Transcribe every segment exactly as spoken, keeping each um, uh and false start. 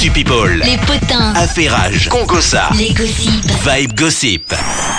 Actu People, les potins, affairage, congossa, les gossips, Vibe Gossip.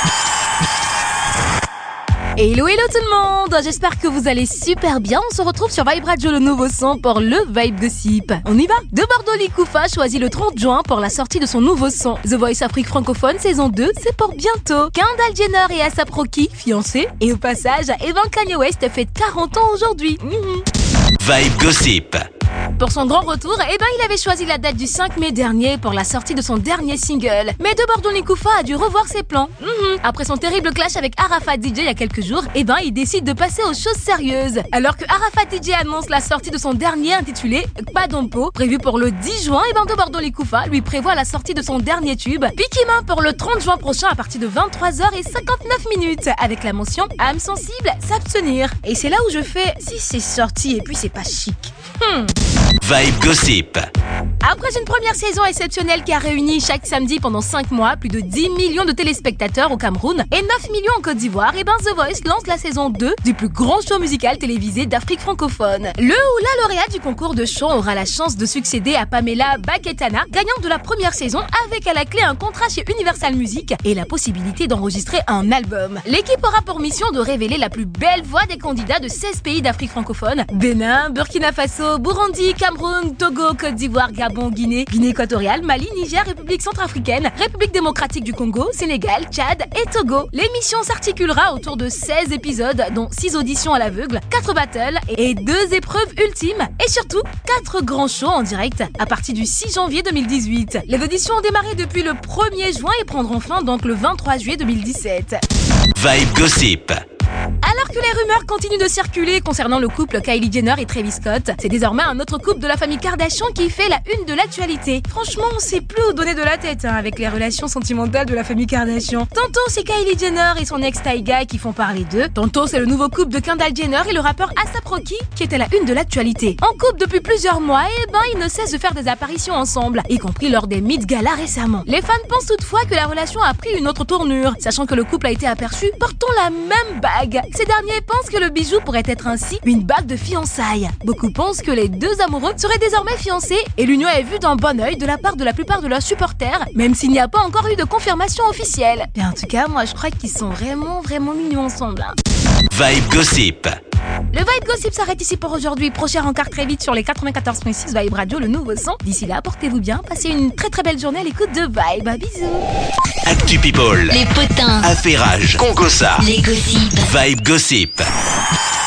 Hello hello tout le monde, j'espère que vous allez super bien. On se retrouve sur Vibe Radio, le nouveau son pour le Vibe Gossip. On y va. De Bordeaux, Likoufa choisit le trente juin pour la sortie de son nouveau son. The Voice Afrique francophone saison deux, c'est pour bientôt. Kendall Jenner et A$AP Rocky, fiancés. Et au passage, Evan Kanye West fête quarante ans aujourd'hui. Mmh. Vibe Gossip. Pour son grand retour, eh ben, il avait choisi la date du cinq mai dernier pour la sortie de son dernier single. Mais De Bordeaux Likoufa a dû revoir ses plans. Mmh. Après son terrible clash avec Arafat D J il y a quelques jours, eh ben, il décide de passer aux choses sérieuses. Alors que Arafat D J annonce la sortie de son dernier intitulé Kpadompo, prévu pour le dix juin, eh ben, De Bordeaux Likoufa lui prévoit la sortie de son dernier tube, Pikima, pour le trente juin prochain à partir de vingt-trois heures cinquante-neuf minutes, avec la mention âme sensible, s'abstenir. Et c'est là où je fais, si c'est sorti et puis c'est pas chic. Hmm. Vibe Gossip. Après une première saison exceptionnelle qui a réuni chaque samedi pendant cinq mois plus de dix millions de téléspectateurs au Cameroun et neuf millions en Côte d'Ivoire, et ben The Voice lance la saison deux du plus grand show musical télévisé d'Afrique francophone. Le ou la lauréate du concours de chant aura la chance de succéder à Pamela Baketana, gagnante de la première saison, avec à la clé un contrat chez Universal Music et la possibilité d'enregistrer un album. L'équipe aura pour mission de révéler la plus belle voix des candidats de seize pays d'Afrique francophone: Bénin, Burkina Faso, Burundi, Cameroun, Togo, Côte d'Ivoire, Gabon, Guinée, Guinée équatoriale, Mali, Niger, République centrafricaine, République démocratique du Congo, Sénégal, Tchad et Togo. L'émission s'articulera autour de seize épisodes, dont six auditions à l'aveugle, quatre battles et deux épreuves ultimes, et surtout quatre grands shows en direct à partir du six janvier deux mille dix-huit. Les auditions ont démarré depuis le premier juin et prendront fin donc le vingt-trois juillet deux mille dix-sept. Vibe Gossip. Alors que les rumeurs continuent de circuler concernant le couple Kylie Jenner et Travis Scott, c'est désormais un autre couple de la famille Kardashian qui fait la une de l'actualité. Franchement, on sait plus où donner de la tête hein, avec les relations sentimentales de la famille Kardashian. Tantôt c'est Kylie Jenner et son ex Tyga qui font parler d'eux, tantôt c'est le nouveau couple de Kendall Jenner et le rappeur A$AP Rocky qui est à la une de l'actualité. En couple depuis plusieurs mois, et ben ils ne cessent de faire des apparitions ensemble, y compris lors des Met Gala récemment. Les fans pensent toutefois que la relation a pris une autre tournure, sachant que le couple a été aperçu portant la même bague. Ces derniers pensent que le bijou pourrait être ainsi une bague de fiançailles. Beaucoup pensent que les deux amoureux seraient désormais fiancés et l'union est vue d'un bon œil de la part de la plupart de leurs supporters, même s'il n'y a pas encore eu de confirmation officielle. Et en tout cas, moi je crois qu'ils sont vraiment vraiment mignons ensemble. Hein. Vibe Gossip. Le Vibe Gossip s'arrête ici pour aujourd'hui. Prochain rencard très vite sur les quatre-vingt-quatorze virgule six Vibe Radio, le nouveau son. D'ici là, portez-vous bien, passez une très très belle journée à l'écoute de Vibe. Bisous. Actu People, les potins, affairage, congossa, les gossips. Vibe Gossip.